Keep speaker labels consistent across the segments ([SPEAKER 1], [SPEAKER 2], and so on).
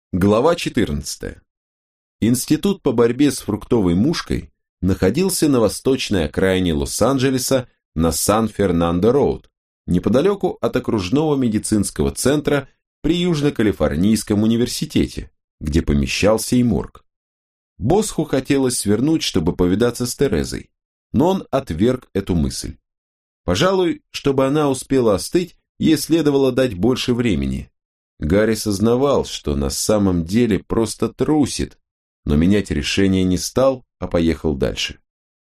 [SPEAKER 1] Глава 14. Институт по борьбе с фруктовой мушкой находился на восточной окраине Лос-Анджелеса на Сан-Фернандо-Роуд, неподалеку от окружного медицинского центра при Южно-Калифорнийском университете, где помещался и морг. Босху хотелось свернуть, чтобы повидаться с Терезой, но он отверг эту мысль. Пожалуй, чтобы она успела остыть, ей следовало дать больше времени. Гарри сознавал, что на самом деле просто трусит, но менять решение не стал, а поехал дальше.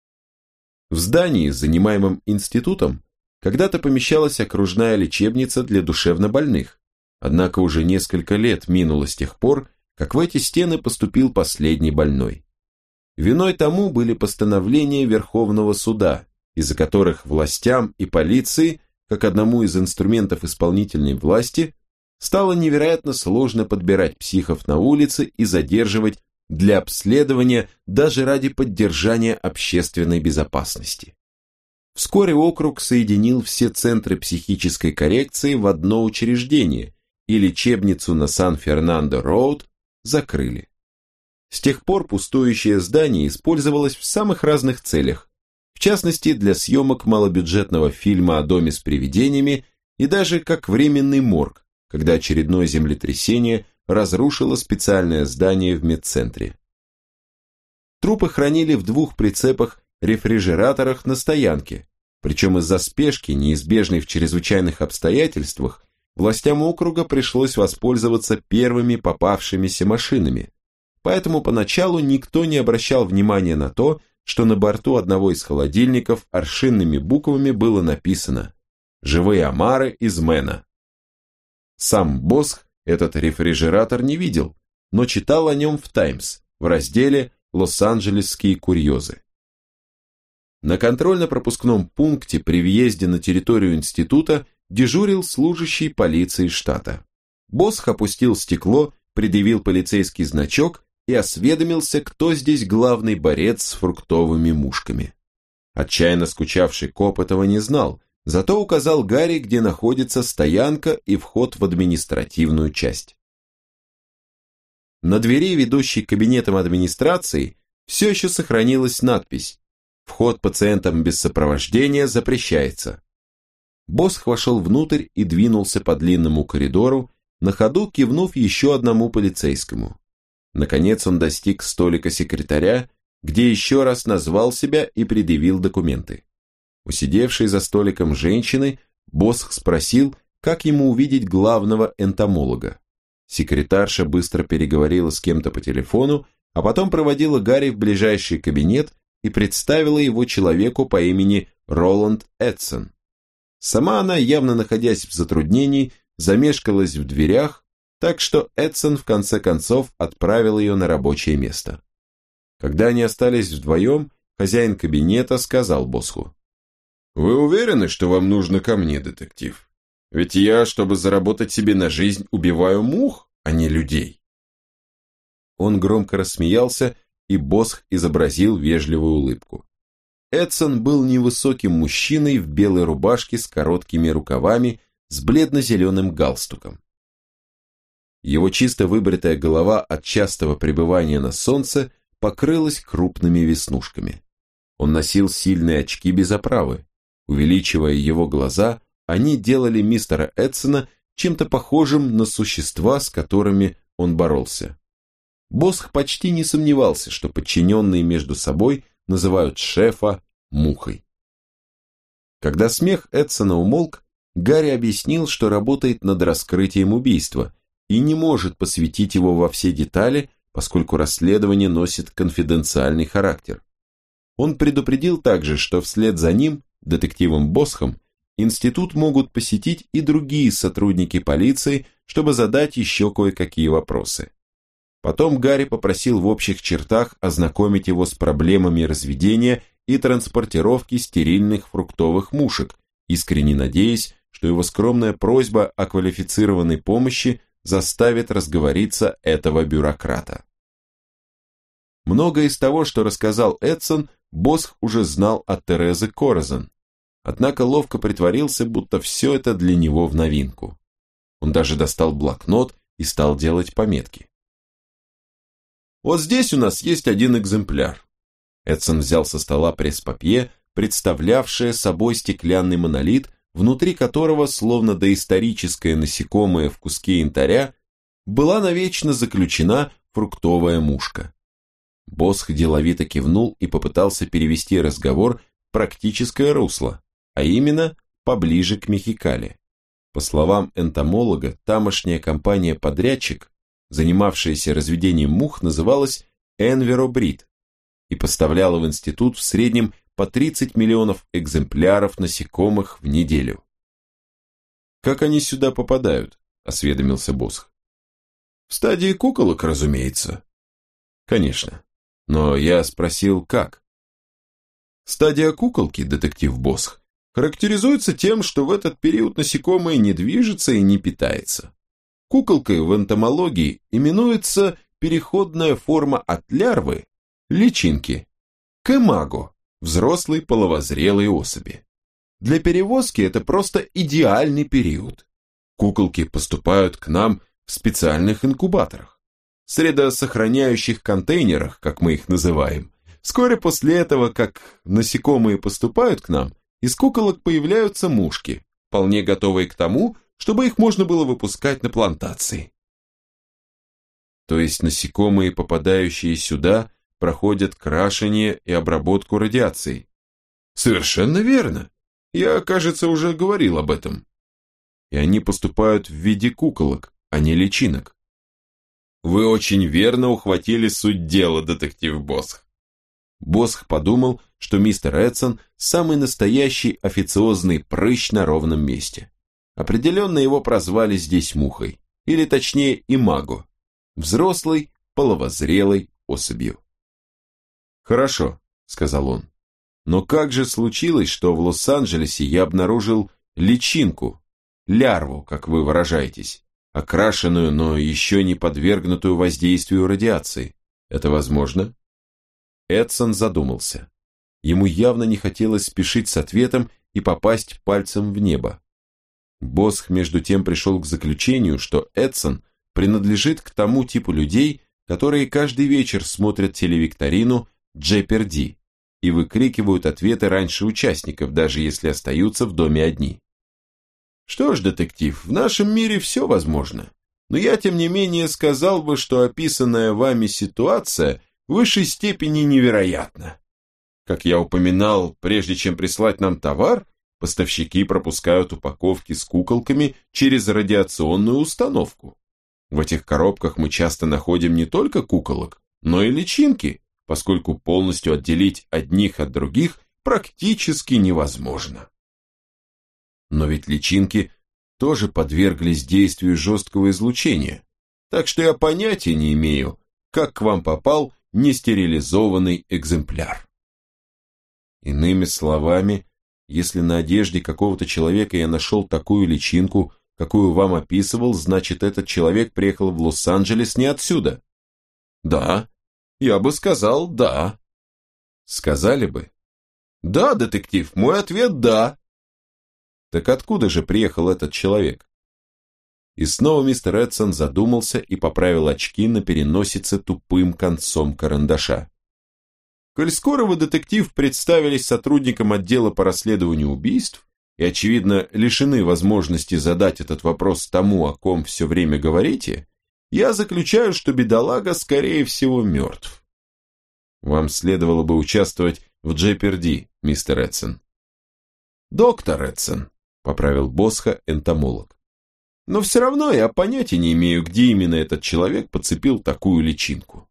[SPEAKER 1] В здании, занимаемом институтом, когда-то помещалась окружная лечебница для душевнобольных, однако уже несколько лет минуло с тех пор, как в эти стены поступил последний больной. Виной тому были постановления Верховного суда, из-за которых властям и полиции, как одному из инструментов исполнительной власти, стало невероятно сложно подбирать психов на улице и задерживать для обследования даже ради поддержания общественной безопасности. Вскоре округ соединил все центры психической коррекции в одно учреждение, и лечебницу на Сан-Фернандо-Роуд закрыли. С тех пор пустующее здание использовалось в самых разных целях, в частности для съемок малобюджетного фильма о доме с привидениями и даже как временный морг, когда очередное землетрясение разрушило специальное здание в медцентре. Трупы хранили в 2 прицепах-рефрижераторах на стоянке, причем из-за спешки, неизбежной в чрезвычайных обстоятельствах, властям округа пришлось воспользоваться первыми попавшимися машинами, поэтому поначалу никто не обращал внимания на то, что на борту одного из холодильников аршинными буквами было написано «Живые омары из Мэна». Сам Босх этот рефрижератор не видел, но читал о нем в «Таймс» в разделе «Лос-Анджелесские курьезы». На контрольно-пропускном пункте при въезде на территорию института дежурил служащий полиции штата. Босх опустил стекло, предъявил полицейский значок и осведомился, кто здесь главный борец с фруктовыми мушками. Отчаянно скучавший коп этого не знал, зато указал Гарри, где находится стоянка и вход в административную часть. На двери, ведущей к кабинетам администрации, все еще сохранилась надпись «Вход пациентам без сопровождения запрещается». Босх вошел внутрь и двинулся по длинному коридору, на ходу кивнув еще одному полицейскому. Наконец он достиг столика секретаря, где еще раз назвал себя и предъявил документы. У сидевшей за столиком женщины Босх спросил, как ему увидеть главного энтомолога. Секретарша быстро переговорила с кем-то по телефону, а потом проводила Гарри в ближайший кабинет и представила его человеку по имени Роланд Эдсон. Сама она, явно находясь в затруднении, замешкалась в дверях, так что Эдсон в конце концов отправил ее на рабочее место. Когда они остались вдвоем, хозяин кабинета сказал Босху: «Вы уверены, что вам нужно ко мне, детектив? Ведь я, чтобы заработать себе на жизнь, убиваю мух, а не людей». Он громко рассмеялся, и Босх изобразил вежливую улыбку. Эдсон был невысоким мужчиной в белой рубашке с короткими рукавами, с бледно-зеленым галстуком. Его чисто выбритая голова от частого пребывания на солнце покрылась крупными веснушками. Он носил сильные очки без оправы. Увеличивая его глаза, они делали мистера Эдсона чем-то похожим на существа, с которыми он боролся. Босх почти не сомневался, что подчиненные между собой называют шефа мухой. Когда смех Эдсона умолк, Гарри объяснил, что работает над раскрытием убийства и не может посвятить его во все детали, поскольку расследование носит конфиденциальный характер. Он предупредил также, что вслед за ним, детективом Босхом, институт могут посетить и другие сотрудники полиции, чтобы задать еще кое-какие вопросы. Потом Гарри попросил в общих чертах ознакомить его с проблемами разведения и транспортировки стерильных фруктовых мушек, искренне надеясь, что его скромная просьба о квалифицированной помощи заставит разговориться этого бюрократа. Многое из того, что рассказал Эдсон, Босх уже знал от Терезы Коразен, однако ловко притворился, будто все это для него в новинку. Он даже достал блокнот и стал делать пометки. Вот здесь у нас есть один экземпляр». Эдсон взял со стола пресс-папье, представлявшее собой стеклянный монолит, внутри которого, словно доисторическое насекомое в куске янтаря, была навечно заключена фруктовая мушка. Босх деловито кивнул и попытался перевести разговор в практическое русло, а именно поближе к Мехикали. По словам энтомолога, тамошняя компания-подрядчик, занимавшаяся разведением мух, называлась Enverobreed и поставляла в институт в среднем по 30 миллионов экземпляров насекомых в неделю. «Как они сюда попадают?» – осведомился Босх. «В стадии куколок, разумеется». «Конечно. Но я спросил, как?» «Стадия куколки, детектив Босх, характеризуется тем, что в этот период насекомое не движется и не питается. Куколкой в энтомологии именуется переходная форма от лярвы, личинки, к имаго, взрослой половозрелой особи. Для перевозки это просто идеальный период. Куколки поступают к нам в специальных инкубаторах, средосохраняющих контейнерах, как мы их называем. Вскоре после этого, как насекомые поступают к нам, из куколок появляются мушки, вполне готовые к тому, чтобы их можно было выпускать на плантации. То есть насекомые, попадающие сюда, проходят крашение и обработку радиацией. Совершенно верно. Я, кажется, уже говорил об этом. И они поступают в виде куколок, а не личинок. Вы очень верно ухватили суть дела, детектив Босх. Босх подумал, что мистер Эдсон самый настоящий официозный прыщ на ровном месте. Определенно его прозвали здесь мухой, или точнее имаго, взрослой половозрелой особью. «Хорошо», — сказал он, — «но как же случилось, что в Лос-Анджелесе я обнаружил личинку, лярву, как вы выражаетесь, окрашенную, но еще не подвергнутую воздействию радиации? Это возможно?» Эдсон задумался. Ему явно не хотелось спешить с ответом и попасть пальцем в небо. Босх между тем пришел к заключению, что Эдсон принадлежит к тому типу людей, которые каждый вечер смотрят телевикторину «Джеперди» и выкрикивают ответы раньше участников, даже если остаются в доме одни. Что ж, детектив, в нашем мире все возможно, но я, тем не менее, сказал бы, что описанная вами ситуация в высшей степени невероятна. Как я упоминал, прежде чем прислать нам товар, поставщики пропускают упаковки с куколками через радиационную установку. В этих коробках мы часто находим не только куколок, но и личинки, поскольку полностью отделить одних от других практически невозможно. Но ведь личинки тоже подверглись действию жесткого излучения, так что я понятия не имею, как к вам попал нестерилизованный экземпляр. Иными словами, если на одежде какого-то человека я нашел такую личинку, какую вам описывал, значит, этот человек приехал в Лос-Анджелес не отсюда. Да, я бы сказал да. Сказали бы? Да, детектив, мой ответ да. Так откуда же приехал этот человек? И снова мистер Эдсон задумался и поправил очки на переносице тупым концом карандаша. Коль скоро вы, детектив, представились сотрудником отдела по расследованию убийств и, очевидно, лишены возможности задать этот вопрос тому, о ком все время говорите, я заключаю, что бедолага, скорее всего, мертв. Вам следовало бы участвовать в Джеперди, мистер Эдсон. Доктор Эдсон, поправил Босха энтомолог. Но все равно я понятия не имею, где именно этот человек подцепил такую личинку.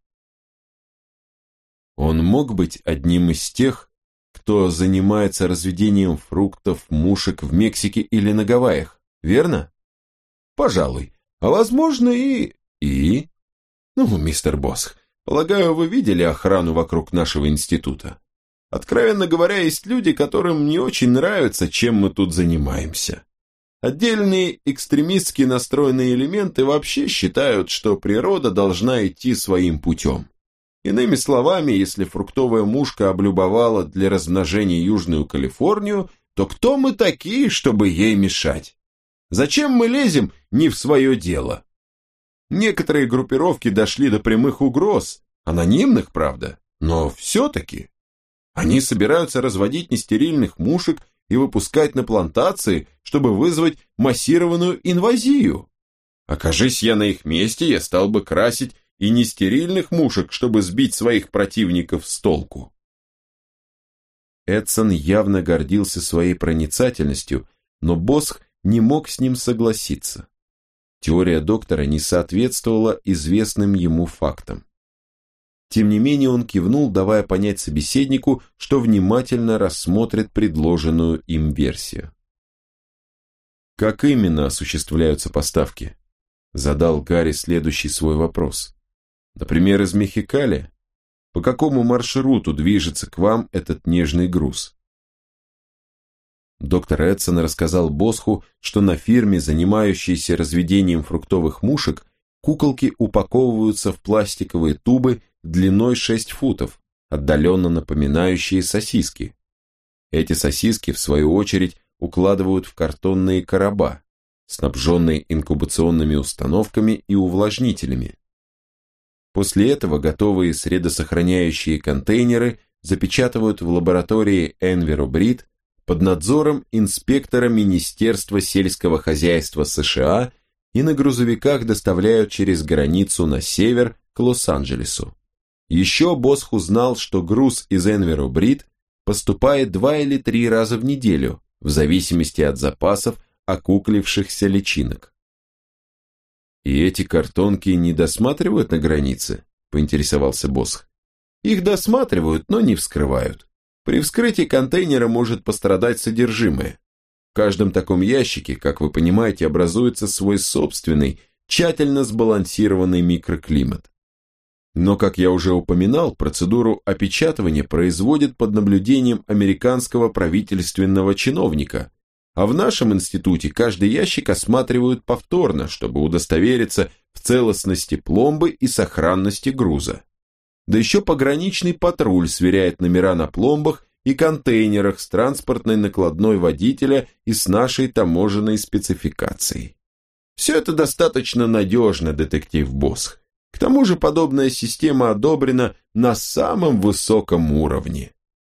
[SPEAKER 1] Он мог быть одним из тех, кто занимается разведением фруктов, мушек в Мексике или на Гавайях, верно? Пожалуй. А возможно и... Ну, мистер Босх, полагаю, вы видели охрану вокруг нашего института. Откровенно говоря, есть люди, которым не очень нравится, чем мы тут занимаемся. Отдельные экстремистски настроенные элементы вообще считают, что природа должна идти своим путем. Иными словами, если фруктовая мушка облюбовала для размножения Южную Калифорнию, то кто мы такие, чтобы ей мешать? Зачем мы лезем не в свое дело? Некоторые группировки дошли до прямых угроз, Анонимных, правда, но все-таки. Они собираются разводить нестерильных мушек и выпускать на плантации, чтобы вызвать массированную инвазию. Окажись я на их месте, я стал бы красить и нестерильных мушек, чтобы сбить своих противников с толку. Эдсон явно гордился своей проницательностью, но Босх не мог с ним согласиться. Теория доктора не соответствовала известным ему фактам. Тем не менее он кивнул, давая понять собеседнику, что внимательно рассмотрит предложенную им версию. «Как именно осуществляются поставки?» Задал Гарри следующий свой вопрос. «Например, из Мехикали? По какому маршруту движется к вам этот нежный груз?» Доктор Эдсон рассказал Босху, что на фирме, занимающейся разведением фруктовых мушек, куколки упаковываются в пластиковые тубы длиной 6 футов, отдаленно напоминающие сосиски. Эти сосиски, в свою очередь, укладывают в картонные короба, снабженные инкубационными установками и увлажнителями. После этого готовые средосохраняющие контейнеры запечатывают в лаборатории Envirobrid под надзором инспектора Министерства сельского хозяйства США и на грузовиках доставляют через границу на север к Лос-Анджелесу. Еще Босх узнал, что груз из Envirobrid поступает 2 или 3 раза в неделю, в зависимости от запасов окуклившихся личинок. «И эти картонки не досматривают на границе?» – поинтересовался Босх. «Их досматривают, но не вскрывают. При вскрытии контейнера может пострадать содержимое. В каждом таком ящике, как вы понимаете, образуется свой собственный, тщательно сбалансированный микроклимат. Но, как я уже упоминал, процедуру опечатывания производят под наблюдением американского правительственного чиновника, а в нашем институте каждый ящик осматривают повторно, чтобы удостовериться в целостности пломбы и сохранности груза. Да еще пограничный патруль сверяет номера на пломбах и контейнерах с транспортной накладной водителя и с нашей таможенной спецификацией. Все это достаточно надежно, детектив Босх. К тому же подобная система одобрена на самом высоком уровне.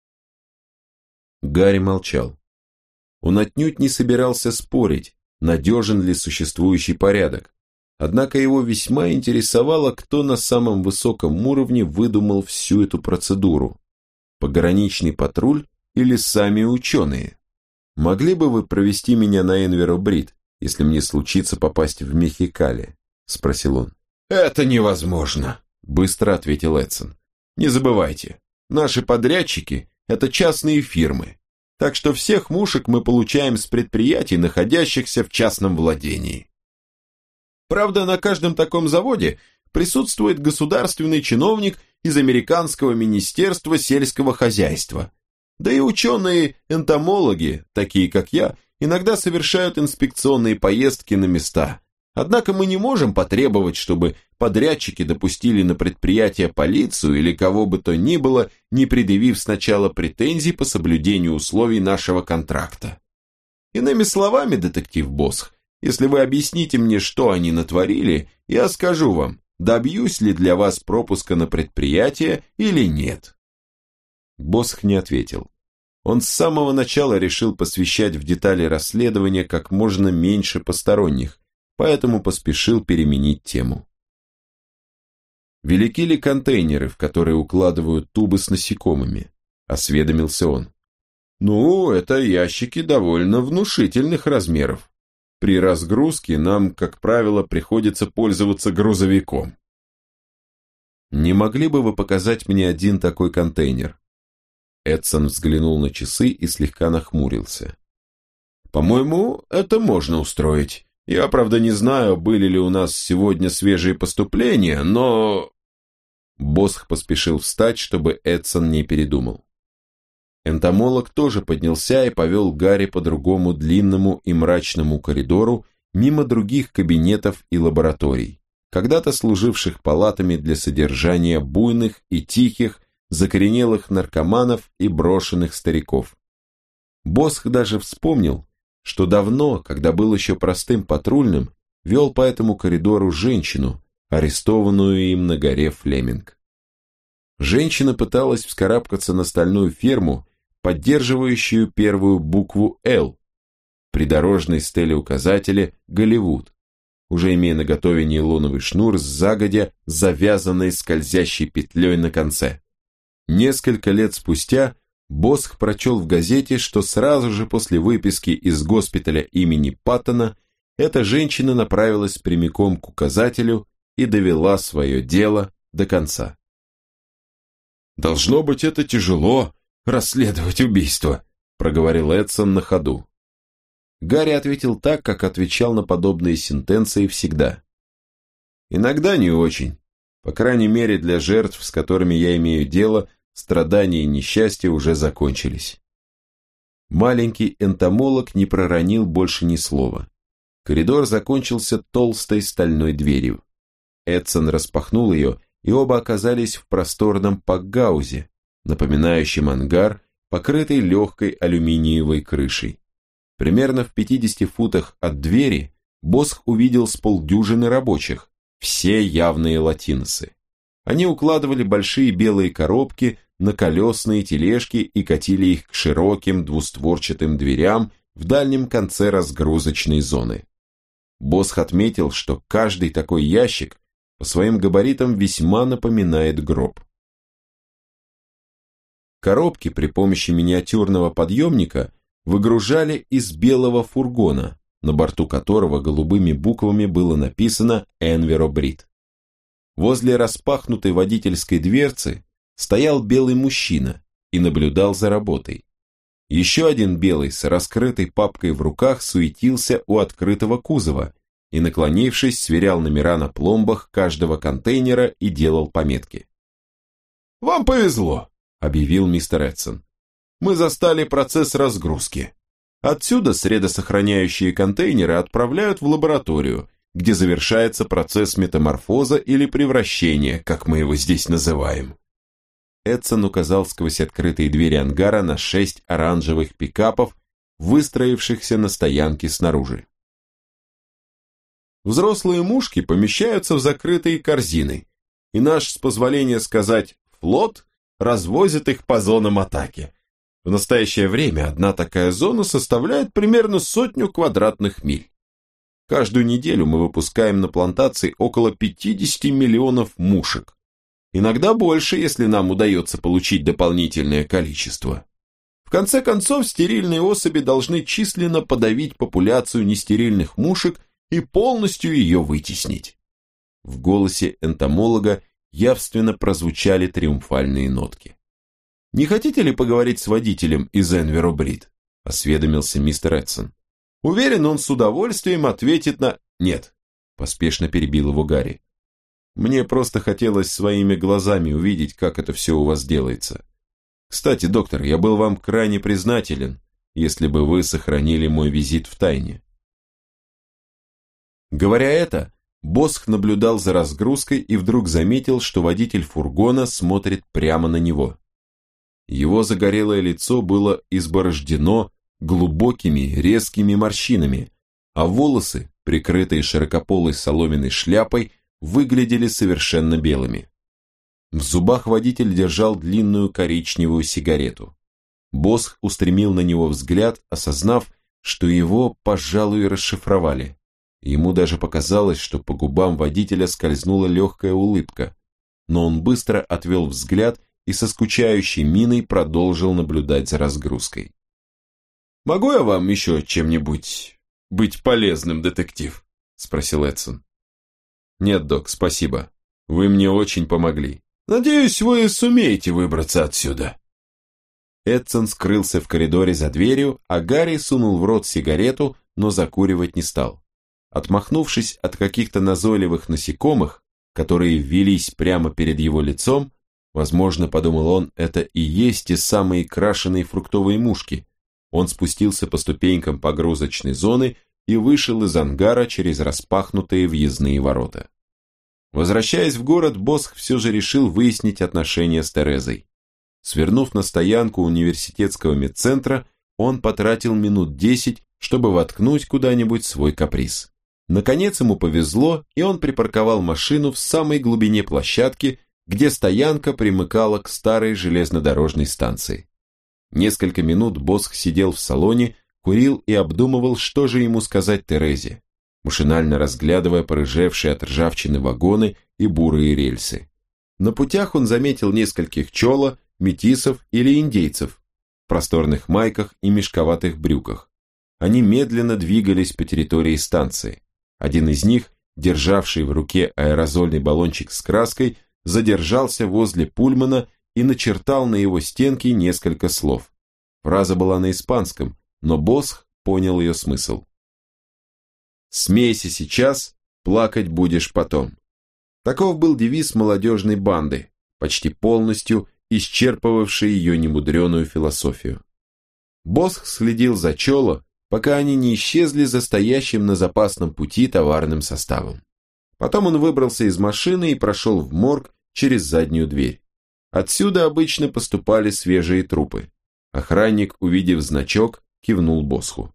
[SPEAKER 1] Гарри молчал. Он отнюдь не собирался спорить, надежен ли существующий порядок, однако его весьма интересовало, кто на самом высоком уровне выдумал всю эту процедуру. Пограничный патруль или сами ученые? «Могли бы вы провести меня на Envirobrid, если мне случится попасть в Мехикали?» – спросил он. «Это невозможно», – быстро ответил Эдсон. «Не забывайте, наши подрядчики – это частные фирмы, так что всех мушек мы получаем с предприятий, находящихся в частном владении. Правда, на каждом таком заводе присутствует государственный чиновник из Американского Министерства сельского хозяйства. Да и ученые-энтомологи, такие как я, иногда совершают инспекционные поездки на места. Однако мы не можем потребовать, чтобы подрядчики допустили на предприятие полицию или кого бы то ни было, не предъявив сначала претензий по соблюдению условий нашего контракта. Иными словами, детектив Босх, если вы объясните мне, что они натворили, я скажу вам, добьюсь ли для вас пропуска на предприятие или нет». Босх не ответил. Он с самого начала решил посвящать в детали расследования как можно меньше посторонних, поэтому поспешил переменить тему. «Велики ли контейнеры, в которые укладывают тубы с насекомыми?» – осведомился он. «Ну, это ящики довольно внушительных размеров. При разгрузке нам, как правило, приходится пользоваться грузовиком». «Не могли бы вы показать мне один такой контейнер?» Эдсон взглянул на часы и слегка нахмурился. «По-моему, это можно устроить. Я, правда, не знаю, были ли у нас сегодня свежие поступления, но...» Босх поспешил встать, чтобы Эдсон не передумал. Энтомолог тоже поднялся и повел Гарри по другому длинному и мрачному коридору мимо других кабинетов и лабораторий, когда-то служивших палатами для содержания буйных и тихих, закоренелых наркоманов и брошенных стариков. Босх даже вспомнил, что давно, когда был еще простым патрульным, вел по этому коридору женщину, арестованную им на горе Флеминг. Женщина пыталась вскарабкаться на стальную ферму, поддерживающую первую букву «Л», придорожной стеле указателя «Голливуд», уже имея наготове нейлоновый шнур с загодя завязанной скользящей петлей на конце. Несколько лет спустя Босх прочел в газете, что сразу же после выписки из госпиталя имени Паттона эта женщина направилась прямиком к указателю и довела свое дело до конца. «Должно быть, это тяжело, расследовать убийство», проговорил Эдсон на ходу. Гарри ответил так, как отвечал на подобные сентенции всегда. «Иногда не очень. По крайней мере, для жертв, с которыми я имею дело, страдания и несчастья уже закончились». Маленький энтомолог не проронил больше ни слова. Коридор закончился толстой стальной дверью. Эдсон распахнул ее, и оба оказались в просторном пакгаузе, напоминающем ангар, покрытый легкой алюминиевой крышей. Примерно в 50 футах от двери Босх увидел с полдюжины рабочих, все явные латиносы. Они укладывали большие белые коробки на колесные тележки и катили их к широким двустворчатым дверям в дальнем конце разгрузочной зоны. Босх отметил, что каждый такой ящик по своим габаритам весьма напоминает гроб. Коробки при помощи миниатюрного подъемника выгружали из белого фургона, на борту которого голубыми буквами было написано «Энверо Брит». Возле распахнутой водительской дверцы стоял белый мужчина и наблюдал за работой. Еще один белый с раскрытой папкой в руках суетился у открытого кузова и, наклонившись, сверял номера на пломбах каждого контейнера и делал пометки. «Вам повезло», — объявил мистер Эдсон. «Мы застали процесс разгрузки. Отсюда средосохраняющие контейнеры отправляют в лабораторию, где завершается процесс метаморфоза или превращения, как мы его здесь называем». Эдсон указал сквозь открытые двери ангара на 6 оранжевых пикапов, выстроившихся на стоянке снаружи. Взрослые мушки помещаются в закрытые корзины, и наш, с позволения сказать, флот развозит их по зонам атаки. В настоящее время одна такая зона составляет примерно 100 квадратных миль. Каждую неделю мы выпускаем на плантации около 50 миллионов мушек. Иногда больше, если нам удается получить дополнительное количество. В конце концов, стерильные особи должны численно подавить популяцию нестерильных мушек и полностью ее вытеснить. В голосе энтомолога явственно прозвучали триумфальные нотки. «Не хотите ли поговорить с водителем из Энверо Брит?» – осведомился мистер Эдсон. «Уверен, он с удовольствием ответит на...» «Нет», – поспешно перебил его Гарри. «Мне просто хотелось своими глазами увидеть, как это все у вас делается. Кстати, доктор, я был вам крайне признателен, если бы вы сохранили мой визит в тайне». Говоря это, Босх наблюдал за разгрузкой и вдруг заметил, что водитель фургона смотрит прямо на него. Его загорелое лицо было изборождено глубокими резкими морщинами, а волосы, прикрытые широкополой соломенной шляпой, выглядели совершенно белыми. В зубах водитель держал длинную коричневую сигарету. Босх устремил на него взгляд, осознав, что его, пожалуй, расшифровали. Ему даже показалось, что по губам водителя скользнула легкая улыбка, но он быстро отвел взгляд и со скучающей миной продолжил наблюдать за разгрузкой. «Могу я вам еще чем-нибудь быть полезным, детектив?» – спросил Эдсон. «Нет, док, спасибо. Вы мне очень помогли. Надеюсь, вы сумеете выбраться отсюда». Эдсон скрылся в коридоре за дверью, а Гарри сунул в рот сигарету, но закуривать не стал. Отмахнувшись от каких-то назойливых насекомых, которые ввелись прямо перед его лицом, возможно, подумал он, это и есть те самые крашеные фруктовые мушки, он спустился по ступенькам погрузочной зоны и вышел из ангара через распахнутые въездные ворота. Возвращаясь в город, Босх все же решил выяснить отношения с Терезой. Свернув на стоянку университетского медцентра, он потратил минут 10, чтобы воткнуть куда-нибудь свой каприз. Наконец ему повезло, и он припарковал машину в самой глубине площадки, где стоянка примыкала к старой железнодорожной станции. Несколько минут Босх сидел в салоне, курил и обдумывал, что же ему сказать Терезе, машинально разглядывая порыжевшие от ржавчины вагоны и бурые рельсы. На путях он заметил нескольких чоло, метисов или индейцев в просторных майках и мешковатых брюках. Они медленно двигались по территории станции. Один из них, державший в руке аэрозольный баллончик с краской, задержался возле пульмана и начертал на его стенке несколько слов. Фраза была на испанском, но Босх понял ее смысл. «Смейся сейчас, плакать будешь потом». Таков был девиз молодежной банды, почти полностью исчерпывавший ее немудреную философию. Босх следил за чоло, пока они не исчезли за стоящим на запасном пути товарным составом. Потом он выбрался из машины и прошел в морг через заднюю дверь. Отсюда обычно поступали свежие трупы. Охранник, увидев значок, кивнул Босху.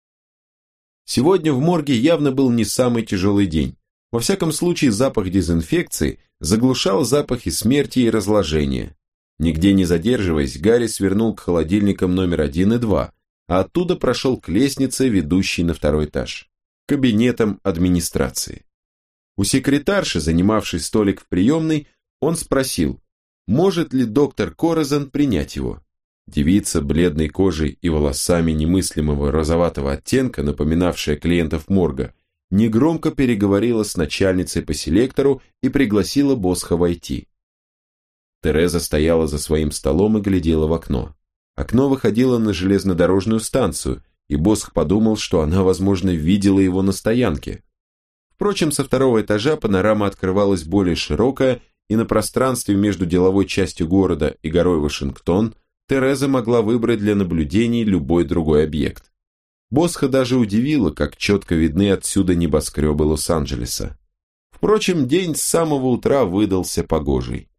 [SPEAKER 1] Сегодня в морге явно был не самый тяжелый день. Во всяком случае, запах дезинфекции заглушал запахи смерти и разложения. Нигде не задерживаясь, Гарри свернул к холодильникам номер 1 и 2, а оттуда прошел к лестнице, ведущей на второй этаж, кабинетам администрации. У секретарши, занимавшей столик в приемной, он спросил, может ли доктор Коразен принять его. Девица, бледной кожей и волосами немыслимого розоватого оттенка, напоминавшая клиентов морга, негромко переговорила с начальницей по селектору и пригласила Босха войти. Тереза стояла за своим столом и глядела в окно. Окно выходило на железнодорожную станцию, и Босх подумал, что она, возможно, видела его на стоянке. Впрочем, со второго этажа панорама открывалась более широкая, и на пространстве между деловой частью города и горой Вашингтон Тереза могла выбрать для наблюдений любой другой объект. Босха даже удивило, как четко видны отсюда небоскребы Лос-Анджелеса. Впрочем, день с самого утра выдался погожий.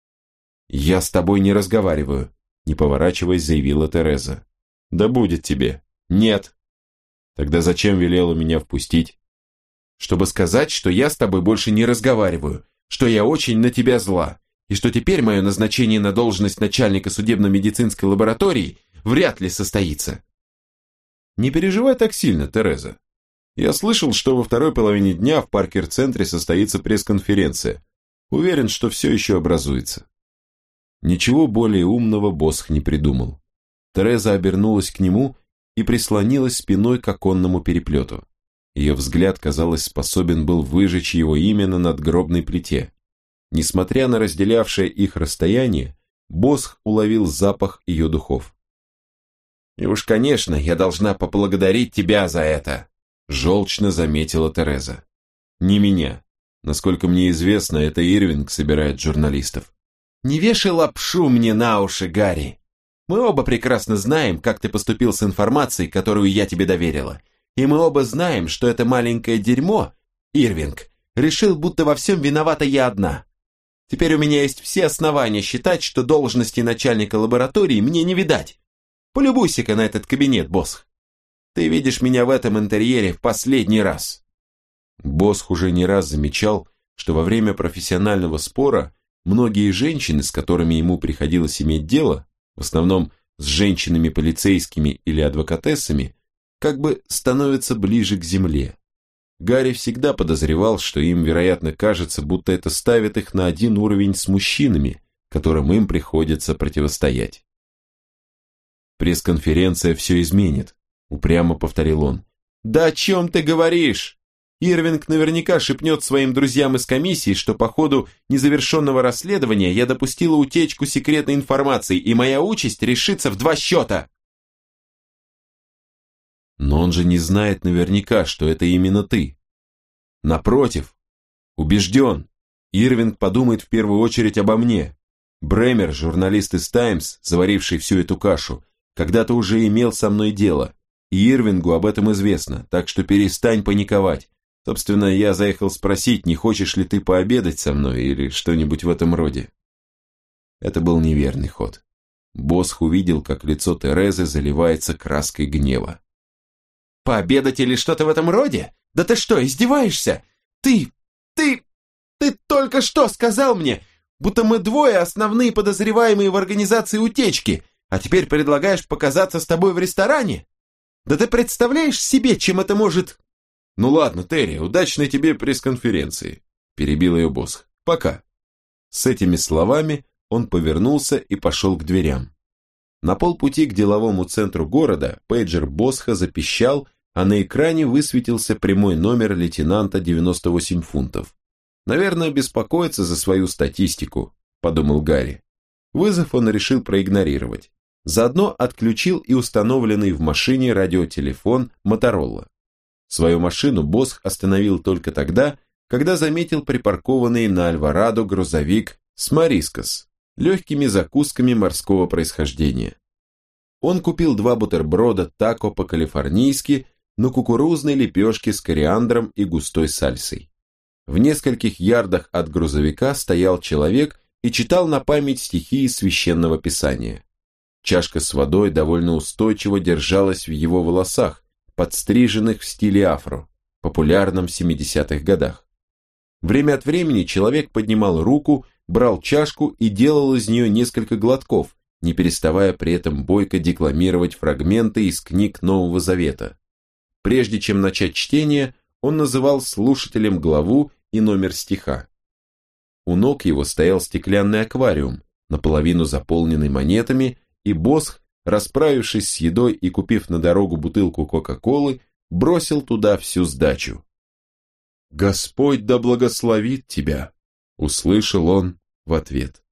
[SPEAKER 1] «Я с тобой не разговариваю», — не поворачиваясь, заявила Тереза. «Да будет тебе». «Нет». «Тогда зачем велела меня впустить?» «Чтобы сказать, что я с тобой больше не разговариваю, что я очень на тебя зла, и что теперь мое назначение на должность начальника судебно-медицинской лаборатории вряд ли состоится». «Не переживай так сильно, Тереза. Я слышал, что во второй половине дня в Паркер-центре состоится пресс-конференция. Уверен, что все еще образуется». Ничего более умного Босх не придумал. Тереза обернулась к нему и прислонилась спиной к оконному переплету. Ее взгляд, казалось, способен был выжечь его имя на надгробной плите. Несмотря на разделявшее их расстояние, Босх уловил запах ее духов. «И уж, конечно, я должна поблагодарить тебя за это», желчно заметила Тереза. «Не меня. Насколько мне известно, это Ирвинг собирает журналистов». «Не вешай лапшу мне на уши, Гарри. Мы оба прекрасно знаем, как ты поступил с информацией, которую я тебе доверила. И мы оба знаем, что это маленькое дерьмо, Ирвинг, решил, будто во всем виновата я одна. Теперь у меня есть все основания считать, что должности начальника лаборатории мне не видать. Полюбуйся-ка на этот кабинет, Босх. Ты видишь меня в этом интерьере в последний раз». Босх уже не раз замечал, что во время профессионального спора многие женщины, с которыми ему приходилось иметь дело, в основном с женщинами-полицейскими или адвокатессами, как бы становятся ближе к земле. Гарри всегда подозревал, что им, вероятно, кажется, будто это ставит их на один уровень с мужчинами, которым им приходится противостоять. «Пресс-конференция все изменит», — упрямо повторил он. «Да о чем ты говоришь? Ирвинг наверняка шепнет своим друзьям из комиссии, что по ходу незавершенного расследования я допустила утечку секретной информации, и моя участь решится в 2 счета». «Но он же не знает наверняка, что это именно ты. Напротив, убежден, Ирвинг подумает в первую очередь обо мне. Бремер, журналист из «Таймс», заваривший всю эту кашу, когда-то уже имел со мной дело, и Ирвингу об этом известно, так что перестань паниковать. Собственно, я заехал спросить, не хочешь ли ты пообедать со мной или что-нибудь в этом роде». Это был неверный ход. Босх увидел, как лицо Терезы заливается краской гнева. «Пообедать или что-то в этом роде? Да ты что, издеваешься? Ты только что сказал мне, будто мы двое основные подозреваемые в организации утечки, а теперь предлагаешь показаться с тобой в ресторане? Да ты представляешь себе, чем это может...» «Ну ладно, Терри, удачной тебе пресс-конференции», перебил ее Босх. «Пока». С этими словами он повернулся и пошел к дверям. На полпути к деловому центру города пейджер Босха запищал, а на экране высветился прямой номер лейтенанта 98 фунтов. «Наверное, беспокоится за свою статистику», – подумал Гарри. Вызов он решил проигнорировать. Заодно отключил и установленный в машине радиотелефон Моторола. Свою машину Босх остановил только тогда, когда заметил припаркованный на Альварадо грузовик с Марискос, легкими закусками морского происхождения. Он купил 2 бутерброда тако по-калифорнийски на кукурузной лепешке с кориандром и густой сальсой. В нескольких ярдах от грузовика стоял человек и читал на память стихи из священного писания. Чашка с водой довольно устойчиво держалась в его волосах, подстриженных в стиле афро, популярном в 70-х годах. Время от времени человек поднимал руку, брал чашку и делал из нее несколько глотков, не переставая при этом бойко декламировать фрагменты из книг Нового Завета. Прежде чем начать чтение, он называл слушателям главу и номер стиха. У ног его стоял стеклянный аквариум, наполовину заполненный монетами, и Босх, расправившись с едой и купив на дорогу бутылку Кока-Колы, бросил туда всю сдачу. «Господь да благословит тебя!» – услышал он в ответ.